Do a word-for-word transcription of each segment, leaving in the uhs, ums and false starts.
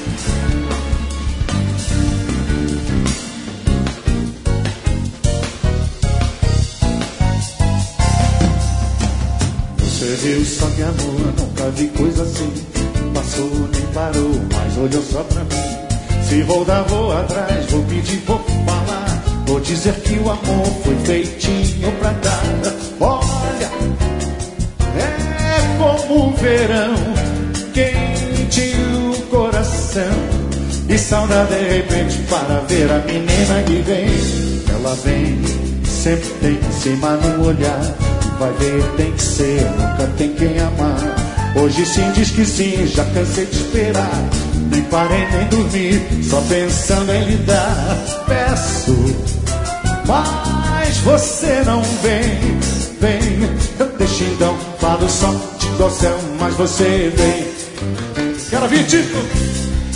Você viu só que amor, nunca vi coisa assim. Passou nem parou, mas olhou só pra mim. Se vou dar, vou atrás, vou pedir, vou falar. Vou dizer que o amor foi feitinho pra dar. Olha, é como o verão, quente o coração. E saudade de repente para ver a menina que vem. Ela vem, sempre tem em cima no olhar. Vai ver, tem que ser, nunca tem quem amar. Hoje sim diz que sim, já cansei de esperar. Nem parei nem dormi, só pensando em lhe dar. Peço, mas você não vem, vem. Eu deixo então, falo só de doce, mas você vem. Quero vir, Tico!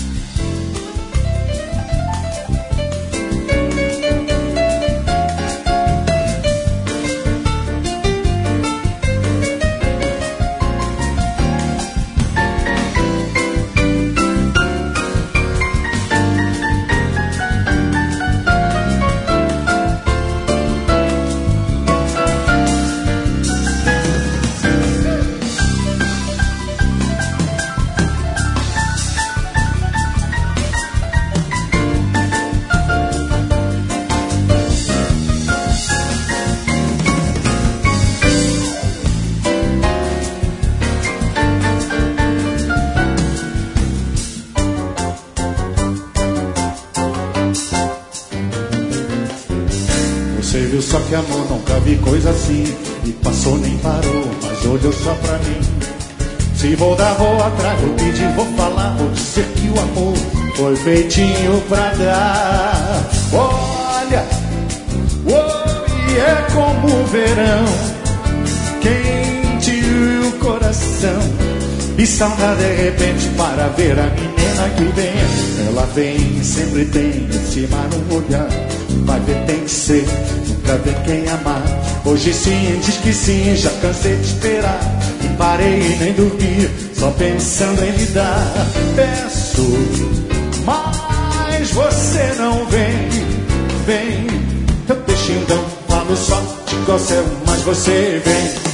Você viu só que amor, nunca vi coisa assim. E passou nem parou, mas olhou só pra mim. Se vou dar, vou atrás, vou pedir, vou falar. Vou dizer que o amor foi feitinho pra dar. Olha, oi, é como o verão, quente o coração. E saudade de repente para ver a menina que vem. Ela vem, sempre tem em cima no olhar. Vai ver, tem que ser, nunca vê quem amar. Hoje sim, diz que sim, já cansei de esperar. E parei e nem dormi, só pensando em lhe dar. Peço, mas você não vem, vem. Eu deixo então, falo só de céu, mas você vem.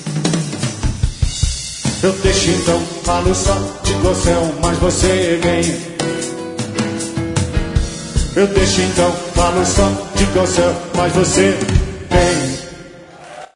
Eu deixo então, falo só de céu, mas você vem. Eu deixo então, falo só de céu, mas você